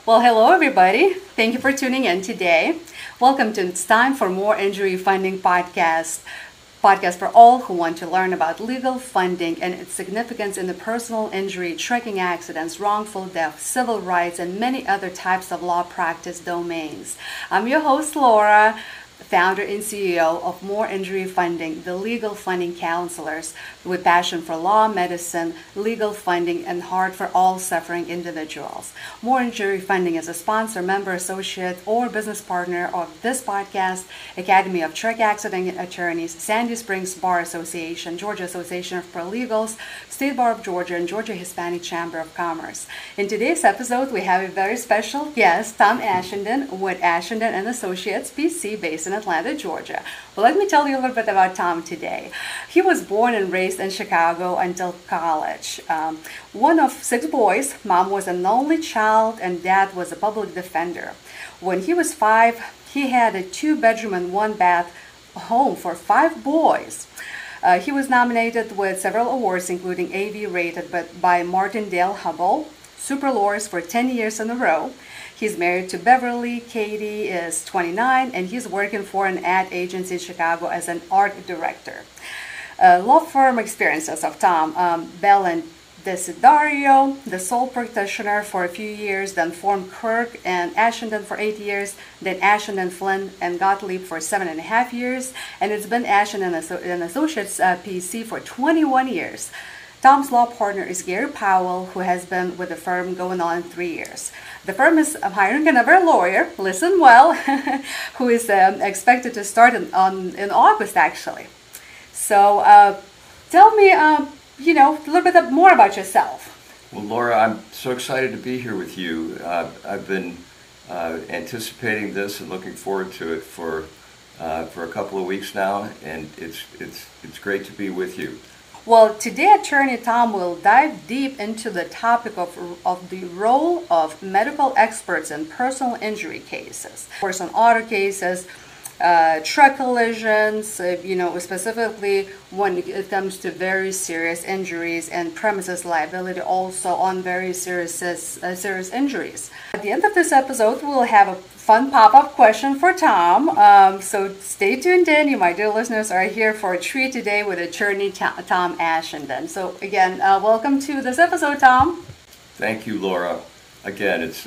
Well, hello everybody. Thank you for tuning in today. Welcome to It's Time for More Injury Funding podcast for all who want to learn about legal funding and its significance in the personal injury, trucking accidents, wrongful death, civil rights, and many other types of law practice domains. I'm your host, Laura, founder and CEO of More Injury Funding, the legal funding counselors with passion for law, medicine, legal funding, and heart for all suffering individuals. More Injury Funding is a sponsor, member, associate, or business partner of this podcast, Academy of Truck Accident Attorneys, Sandy Springs Bar Association, Georgia Association of Paralegals, State Bar of Georgia, and Georgia Hispanic Chamber of Commerce. In today's episode, we have a very special guest, Tom Ashenden with Ashenden and Associates, PC, based in Atlanta, Georgia. Well, let me tell you a little bit about Tom today. He was born and raised in Chicago until college. One of 6 boys, mom was an only child, and dad was a public defender. When he was 5, he had a 2-bedroom and 1-bath home for 5 boys. He was nominated with several awards, including AV rated by Martindale Hubbell, Super Lawyers for 10 years in a row. He's married to Beverly. Katie is 29, and he's working for an ad agency in Chicago as an art director. Law firm experiences of Tom, Bell and Desiderio, the sole practitioner for a few years, then formed Kirk and Ashenden for 8 years, then Ashenden, Flynn, and Gottlieb for 7.5 years, and it's been Ashenden and Associates PC for 21 years. Tom's law partner is Gary Powell, who has been with the firm going on 3 years. The firm is hiring another lawyer, listen well, who is expected to start in August, actually. So tell me, a little bit more about yourself. Well, Laura, I'm so excited to be here with you. I've been anticipating this and looking forward to it for a couple of weeks now, and it's great to be with you. Well, today Attorney Tom will dive deep into the topic of the role of medical experts in personal injury cases, personal auto cases, truck collisions, specifically when it comes to very serious injuries, and premises liability also on very serious injuries. At the end of this episode, we'll have a fun pop-up question for Tom. So stay tuned in. You, my dear listeners, are here for a treat today with attorney Tom Ashenden. So again, welcome to this episode, Tom. Thank you, Laura. Again, it's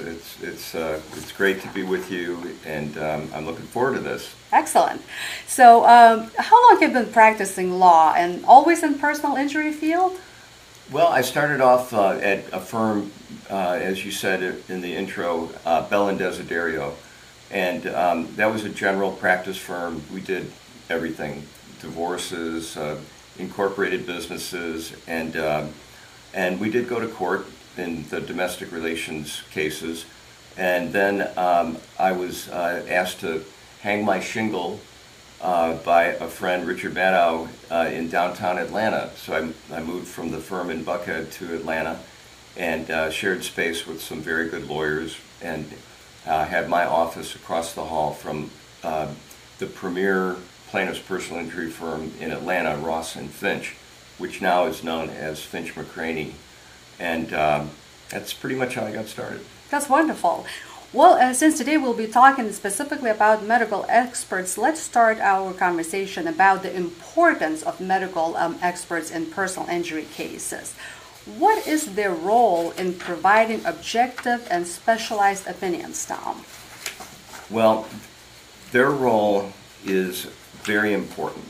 great to be with you, and I'm looking forward to this. Excellent. So, how long have you been practicing law, and always in personal injury field? Well, I started off at a firm, as you said in the intro, Bell and Desiderio, and that was a general practice firm. We did everything: divorces, incorporated businesses, and we did go to court in the domestic relations cases. And then I was asked to hang my shingle by a friend, Richard Maddow, in downtown Atlanta. So I moved from the firm in Buckhead to Atlanta and shared space with some very good lawyers, and had my office across the hall from the premier plaintiff's personal injury firm in Atlanta, Ross and Finch, which now is known as Finch McCraney. And that's pretty much how I got started. That's wonderful. Well, since today we'll be talking specifically about medical experts, let's start our conversation about the importance of medical experts in personal injury cases. What is their role in providing objective and specialized opinions, Tom? Well, their role is very important.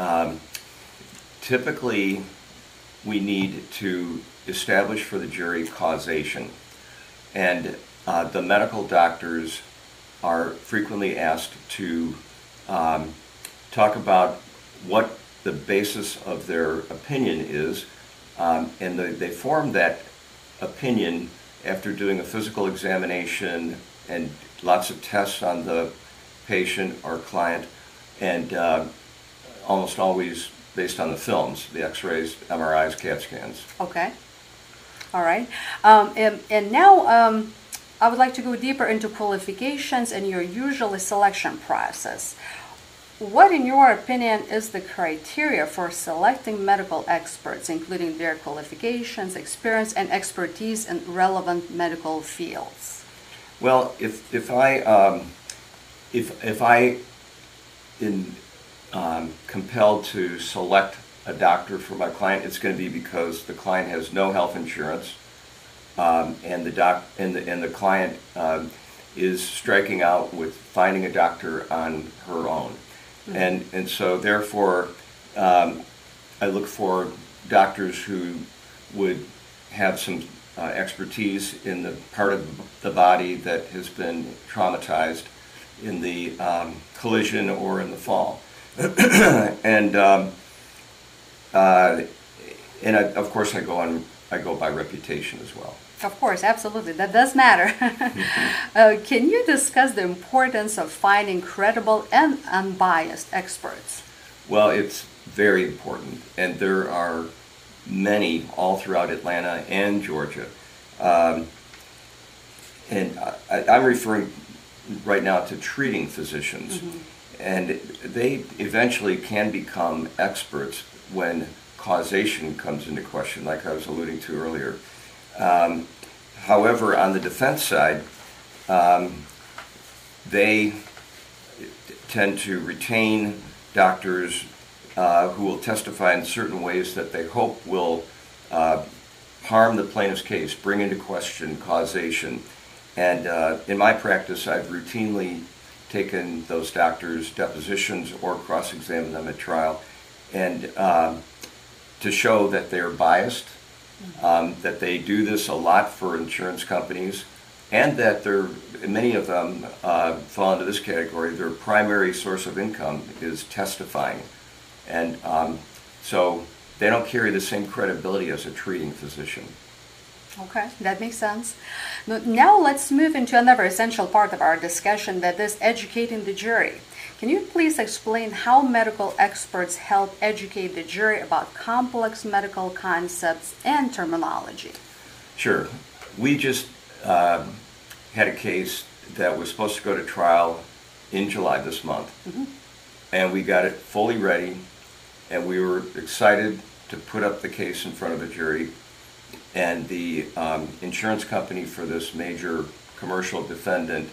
Typically, we need to establish for the jury causation, and the medical doctors are frequently asked to talk about what the basis of their opinion is, and they form that opinion after doing a physical examination and lots of tests on the patient or client, and almost always based on the films, the x-rays, MRIs, CAT scans. Okay. All right. And now I would like to go deeper into qualifications and your usual selection process. What, in your opinion, is the criteria for selecting medical experts, including their qualifications, experience, and expertise in relevant medical fields? Well, if I am compelled to select a doctor for my client, it's going to be because the client has no health insurance, and the client is striking out with finding a doctor on her own, and so therefore I look for doctors who would have some expertise in the part of the body that has been traumatized in the collision or in the fall. and of course I go by reputation as well. Of course, absolutely. That does matter. Can you discuss the importance of finding credible and unbiased experts? Well, it's very important, and there are many all throughout Atlanta and Georgia. And I'm referring right now to treating physicians, and they eventually can become experts when causation comes into question, like I was alluding to earlier. However, on the defense side, they tend to retain doctors who will testify in certain ways that they hope will harm the plaintiff's case, bring into question causation. And in my practice, I've routinely taken those doctors' depositions or cross-examined them at trial, and to show that they're biased, that they do this a lot for insurance companies, and that many of them fall into this category. Their primary source of income is testifying. And so they don't carry the same credibility as a treating physician. Okay, that makes sense. Now let's move into another essential part of our discussion, that is educating the jury. Can you please explain how medical experts help educate the jury about complex medical concepts and terminology? Sure. We just had a case that was supposed to go to trial in July this month, and we got it fully ready, and we were excited to put up the case in front of the jury. And the insurance company for this major commercial defendant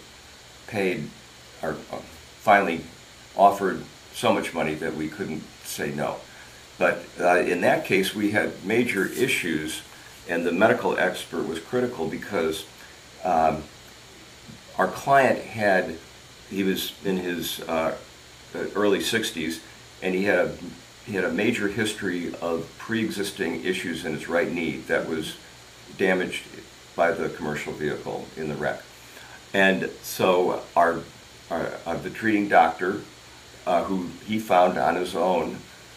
finally offered so much money that we couldn't say no. But in that case, we had major issues, and the medical expert was critical because our client he was in his early 60s, and he had a major history of pre-existing issues in his right knee that was damaged by the commercial vehicle in the wreck. And so the treating doctor, who he found on his own,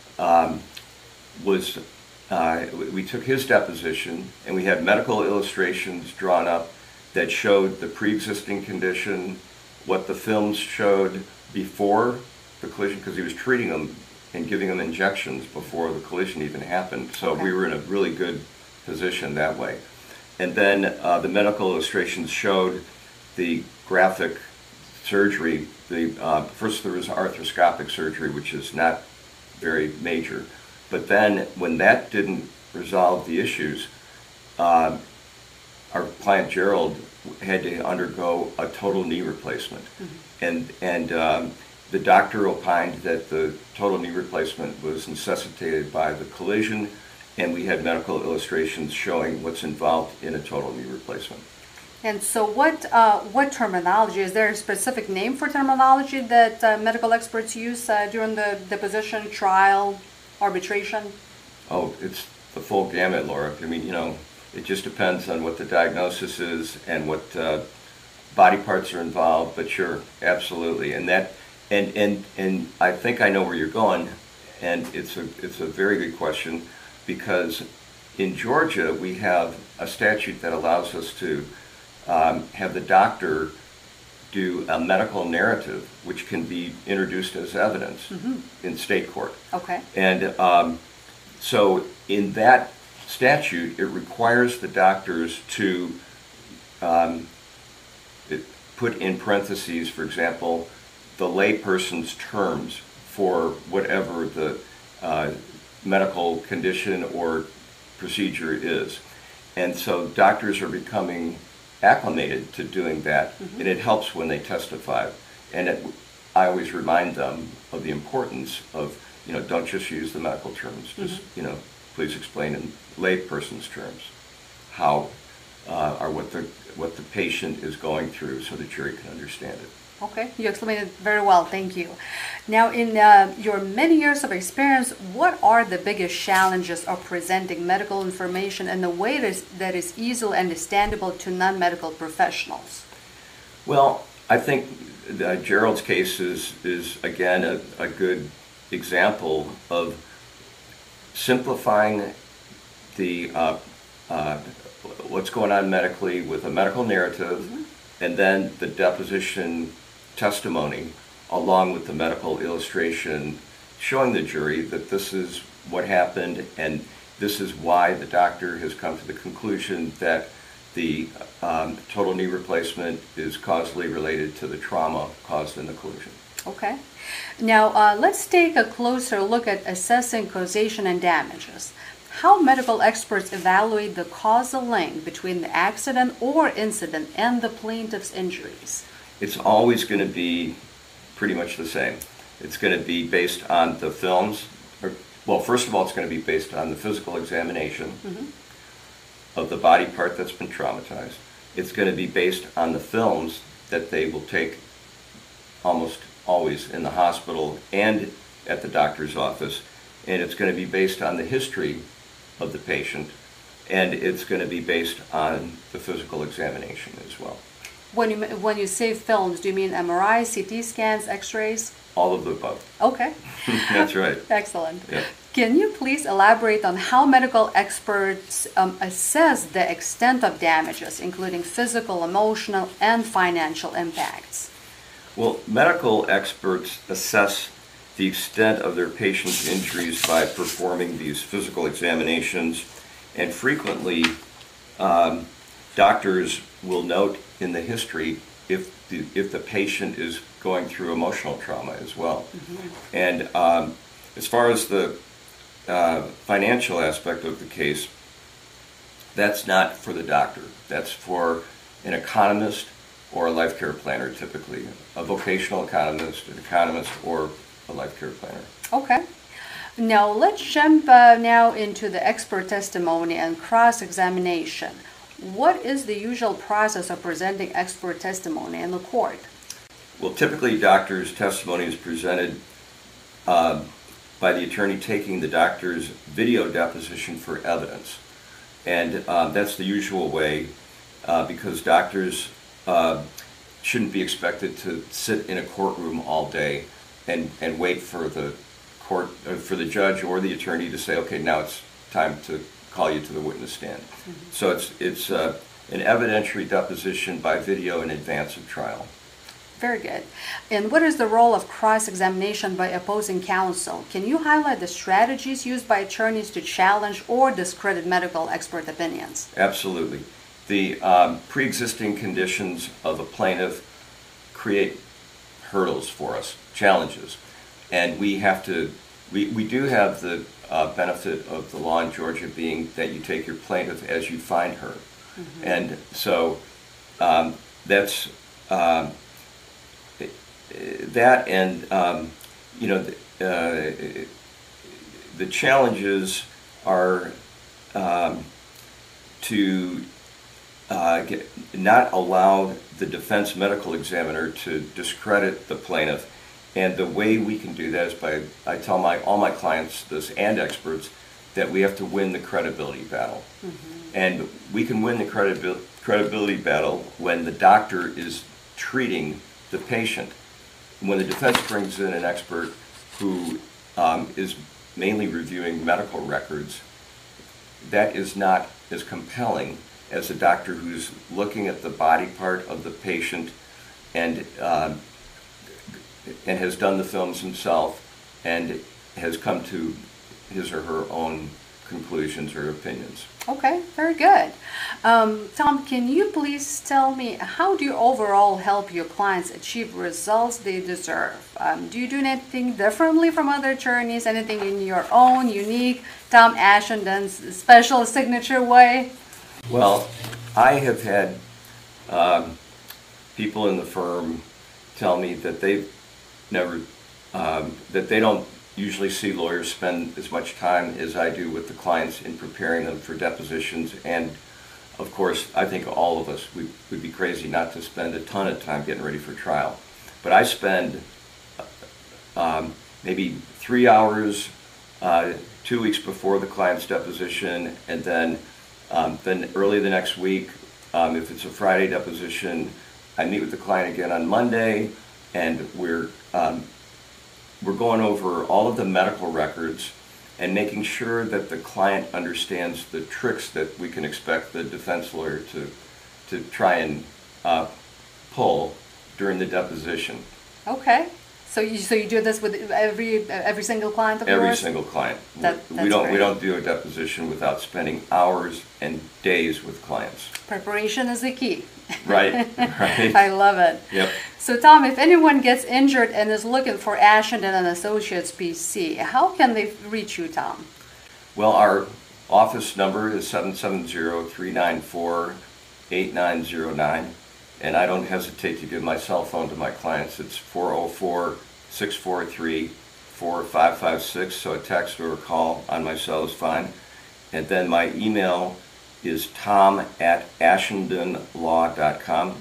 we took his deposition, and we had medical illustrations drawn up that showed the pre-existing condition, what the films showed before the collision, because he was treating him and giving them injections before the collision even happened. So we were in a really good position that way. And then the medical illustrations showed the graphic surgery. First there was arthroscopic surgery, which is not very major. But then when that didn't resolve the issues, our client Gerald had to undergo a total knee replacement. And the doctor opined that the total knee replacement was necessitated by the collision, and we had medical illustrations showing what's involved in a total knee replacement. And so what terminology, is there a specific name for terminology that medical experts use during the deposition, trial, arbitration? Oh, it's the full gamut, Laura. I mean, it just depends on what the diagnosis is and what body parts are involved, but sure, absolutely. And I think I know where you're going, and it's a very good question, because in Georgia we have a statute that allows us to have the doctor do a medical narrative, which can be introduced as evidence in state court. Okay. And so in that statute, it requires the doctors to put in parentheses, for example, the layperson's terms for whatever the medical condition or procedure is. And so doctors are becoming acclimated to doing that, and it helps when they testify. And I always remind them of the importance of, don't just use the medical terms. Just, please explain in layperson's terms how or what the patient is going through so the jury can understand it. Okay, you explained it very well. Thank you. Now, in your many years of experience, what are the biggest challenges of presenting medical information in a way that is easily understandable to non-medical professionals? Well, I think Gerald's case is again a good example of simplifying the what's going on medically with a medical narrative, and then the deposition testimony along with the medical illustration showing the jury that this is what happened and this is why the doctor has come to the conclusion that the total knee replacement is causally related to the trauma caused in the collision. Okay. Now, let's take a closer look at assessing causation and damages. How medical experts evaluate the causal link between the accident or incident and the plaintiff's injuries? It's always going to be pretty much the same. It's going to be based on the films. Well, first of all, it's going to be based on the physical examination of the body part that's been traumatized. It's going to be based on the films that they will take almost always in the hospital and at the doctor's office. And it's going to be based on the history of the patient, and it's going to be based on the physical examination as well. When you say films, do you mean MRI, CT scans, X-rays? All of the above. Okay. That's right. Excellent. Yeah. Can you please elaborate on how medical experts assess the extent of damages, including physical, emotional, and financial impacts? Well, medical experts assess the extent of their patient's injuries by performing these physical examinations, and frequently doctors will note in the history if the patient is going through emotional trauma as well. And as far as the financial aspect of the case, that's not for the doctor. That's for an economist or a life care planner, typically a vocational economist, an economist, or a life care planner. Okay. Now let's jump now into the expert testimony and cross-examination. What is the usual process of presenting expert testimony in the court? Well, typically doctor's testimony is presented by the attorney taking the doctor's video deposition for evidence. And that's the usual way because doctors shouldn't be expected to sit in a courtroom all day and wait for the court, for the judge or the attorney to say, okay, now it's time to call you to the witness stand. So it's an evidentiary deposition by video in advance of trial. Very good. And what is the role of cross-examination by opposing counsel? Can you highlight the strategies used by attorneys to challenge or discredit medical expert opinions? Absolutely. The pre-existing conditions of a plaintiff create hurdles for us, challenges. And we do have the benefit of the law in Georgia being that you take your plaintiff as you find her. And so that's that, and the challenges are to not allow the defense medical examiner to discredit the plaintiff. And the way we can do that is I tell all my clients this and experts that we have to win the credibility battle. And we can win the credibility battle when the doctor is treating the patient. When the defense brings in an expert who is mainly reviewing medical records, that is not as compelling as a doctor who's looking at the body part of the patient and has done the films himself and has come to his or her own conclusions or opinions. Okay, very good. Tom, can you please tell me, how do you overall help your clients achieve results they deserve? Do you do anything differently from other attorneys? Anything in your own unique Tom Ashenden's special signature way? Well, I have had People in the firm tell me that they've never, that they don't usually see lawyers spend as much time as I do with the clients in preparing them for depositions. And of course, I think all of us would be crazy not to spend a ton of time getting ready for trial. But I spend maybe 3 hours 2 weeks before the client's deposition, and then early the next week, if it's a Friday deposition, I meet with the client again on Monday, and we're going over all of the medical records and making sure that the client understands the tricks that we can expect the defense lawyer to try and pull during the deposition. Okay. So you do this with every single client of yours? Every single client. We don't do a deposition without spending hours and days with clients. Preparation is the key. Right. Right. I love it. Yep. So Tom, if anyone gets injured and is looking for Ashenden and Associates PC, how can they reach you, Tom? Well, our office number is 770-394-8909. And I don't hesitate to give my cell phone to my clients. It's 404-643-4556, so a text or a call on my cell is fine. And then my email is tom@ashendenlaw.com,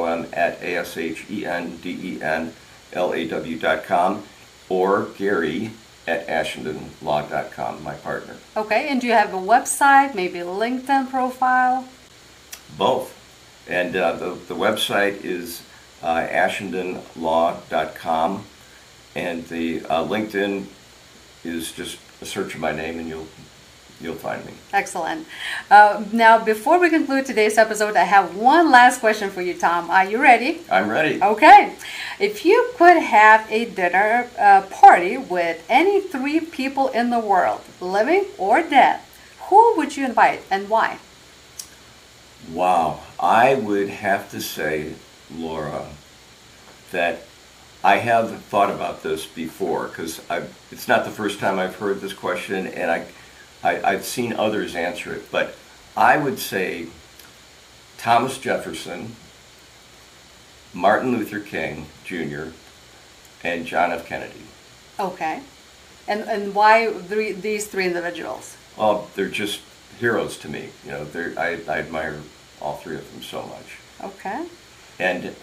tom@ashendenlaw.com, or gary@ashendenlaw.com, my partner. Okay, and do you have a website, maybe a LinkedIn profile? Both. And the website is ashendenlaw.com, and the LinkedIn is just a search of my name, and you'll find me. Excellent. Now, before we conclude today's episode, I have one last question for you, Tom. Are you ready? I'm ready. Okay. If you could have a dinner party with any 3 people in the world, living or dead, who would you invite and why? Wow. I would have to say, Laura, that I have thought about this before, because it's not the first time I've heard this question, and I've seen others answer it, but I would say Thomas Jefferson, Martin Luther King Jr., and John F. Kennedy. Okay. And why these 3 individuals? Oh, they're just heroes to me. You know, I admire all 3 of them so much. Okay. And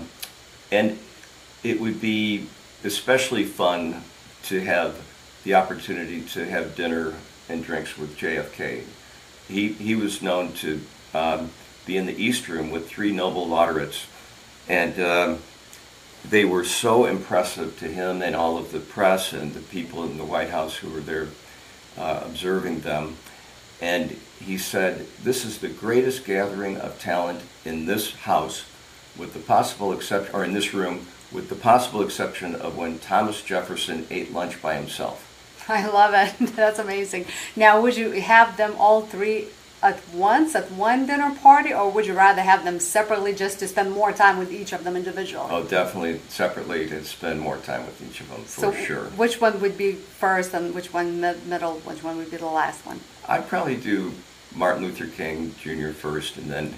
it would be especially fun to have the opportunity to have dinner and drinks with JFK. He was known to be in the East Room with 3 Nobel laureates, and they were so impressive to him and all of the press and the people in the White House who were there observing them. And he said, "This is the greatest gathering of talent in this house, with the possible exception, or in this room, with the possible exception of when Thomas Jefferson ate lunch by himself." I love it. That's amazing. Now, would you have them all 3 at once at one dinner party, or would you rather have them separately just to spend more time with each of them individually? Oh, definitely separately to spend more time with each of them, for sure. Which one would be first and which one middle, which one would be the last one? I'd probably do Martin Luther King Jr. first, and then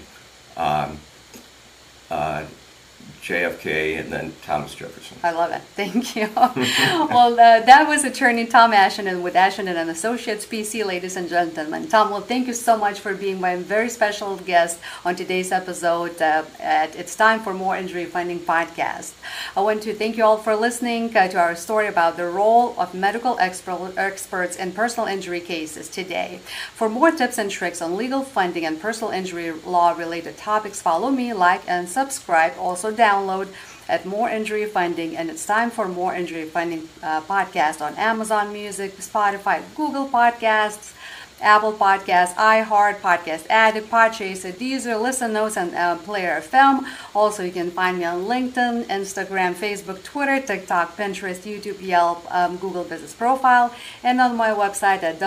JFK, and then Thomas Jefferson. I love it. Thank you. Well, that was attorney Tom Ashenden with Ashenden and Associates PC, ladies and gentlemen. Tom, well, thank you so much for being my very special guest on today's episode at It's Time for More Injury Funding podcast. I want to thank you all for listening to our story about the role of medical experts in personal injury cases today. For more tips and tricks on legal funding and personal injury law related topics, follow me, like, and subscribe. Also download at More Injury Funding, and It's Time for More Injury Funding podcast on Amazon Music, Spotify, Google Podcasts, Apple Podcasts, iHeart, Podcast Addict, Podchaser, Deezer, Listen Notes, and Player FM. Also, you can find me on LinkedIn, Instagram, Facebook, Twitter, TikTok, Pinterest, YouTube, Yelp, Google Business Profile, and on my website at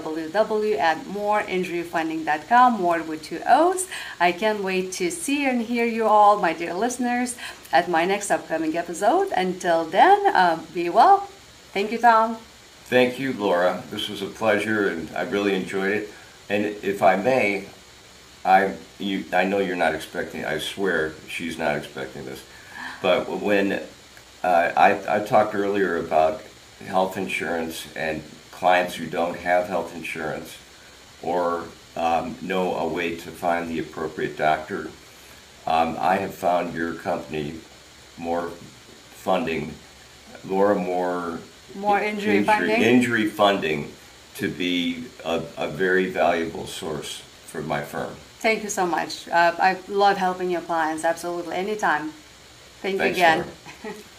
www.moreinjuryfunding.com, more with 2 O's. I can't wait to see and hear you all, my dear listeners, at my next upcoming episode. Until then, be well. Thank you, Tom. Thank you, Laura. This was a pleasure, and I really enjoyed it. And if I may, I know you're not expecting, I swear she's not expecting this, but when I talked earlier about health insurance and clients who don't have health insurance or know a way to find the appropriate doctor, I have found your company more funding, More injury funding to be a very valuable source for my firm. Thank you so much. I love helping your clients. Absolutely. Anytime. Thank you Thanks, again. Laura.